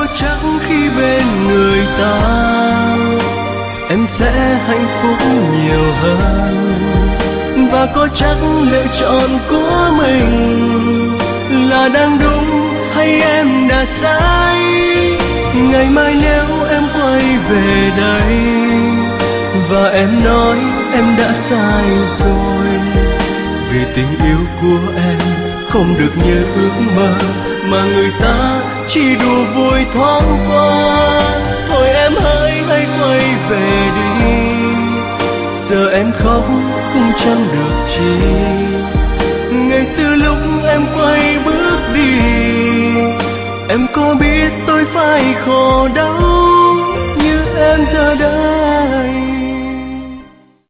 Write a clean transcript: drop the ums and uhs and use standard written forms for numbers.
chắc khi bên người ta em sẽ hạnh phúc nhiều hơn? Và có chắc lựa chọn của mình là đang đúng hay em đã sai? Ngày mai nếu em quay về đây và em nói em đã sai rồi, vì tình yêu của em không được như ước mơ, mà người ta chỉ đùa vui thoáng qua. Thôi em hãy quay về đi, giờ em khóc cũng chẳng được chi. Ngày xưa lúc em quay bước đi, em có biết tôi phải khổ đau như em giờ đây?